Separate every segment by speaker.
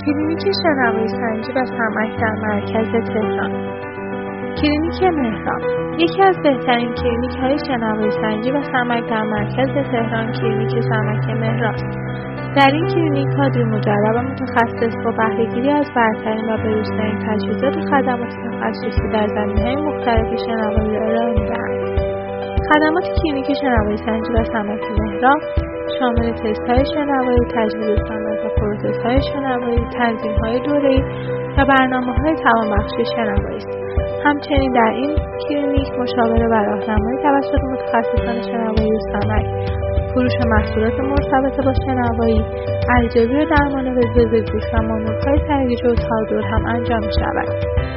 Speaker 1: کلینیک شنوایی سنجی و سمک در مرکز تهران. کلینیک مهراب یکی از بهترین کلینیک‌های شنوایی سنجی و سمک در مرکز تهران کلینیک سمک مهراست. در این کلینیک کادر مجرب و متخصص با بهره‌گیری از برترین و به‌روزترین تجهیزات و خدمات تخصصی در زمینه‌های مختلف شنوایی را ارائه می‌دهند. خدمات کلینیک شنوایی سنجی و سمک مهراب شامل تست‌های شنوایی، تجویز سمک و پروتزهای شنوایی، تنظیم‌های دوره‌ای و برنامه‌های توانبخشی شنوایی است. همچنین در این کلینیک مشاوره و راهنمایی توسط متخصصان شنوایی و سمک، فروش محصولات مرتبط با شنوایی، ارزیابی و درمان وزوز گوش و مانورهای ترویج و تادر هم انجام می‌شود.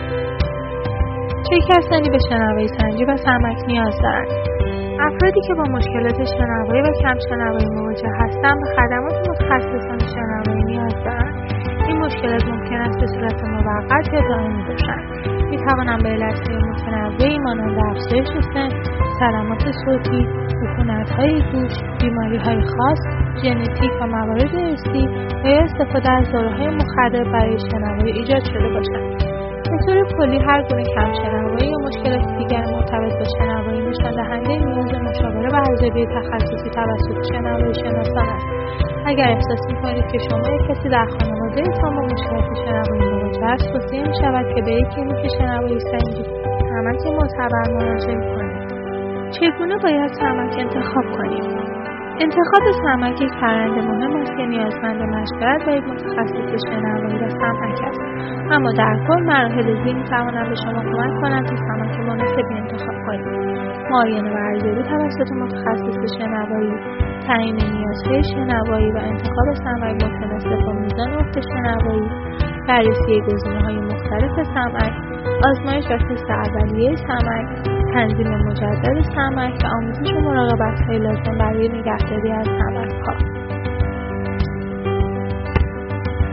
Speaker 1: چه کسانی به شنوایی سنجی و سمک نیاز دارند؟ افرادی که با مشکلات شنوایی و کم شنوایی مواجه هستند به خدمات متخصصان شنوایی نیاز دارند. این مشکلات ممکن است به صورت موقت یا دائمی باشند. می‌توانند به علت‌های متنوعی مانند افزایش سن، صدمات صوتی، عفونت‌های گوش، بیماری‌های خاص، ژنتیک و موارد ارثی و یا استفاده از داروهای مخدر برای شنوایی ایجاد شده باشند. به طور کلی هر گونه کم شنوایی یا مشکلات دیگر مرتبط با شنوایی نشان دهنده نیاز مشاوره و ارزیابی تخصصی توسط شنوایی شناسان است. اگر احساس می‌کنید که شما یا کسی در خانواده‌تان با مشکلات شنوایی مواجه است، توصیه می‌شود که به یک کلینیک شنوایی سنجی سمک معتبر مراجعه کنید. چگونه باید سمک انتخاب کنیم؟ انتخاب سمک یک فرآیند مهم است که نیازمند مشورت با یک متخصص شنوایی و سمک است. اما در کل مراحل زیر می‌توانند به شما کمک کنند تا سمک مناسبی انتخاب کنید. معاینه و ارزیابی توسط متخصص شنوایی، تعیین نیازهای شنوایی و انتخاب سمک متناسب با میزان افت شنوایی، بررسی گزینه‌های مختلف سمک، آزمایش و تست اولیه سمک، تنظیم مجدد سمک و آموزش و مراقبت‌های لازم برای نگهداری از سمک.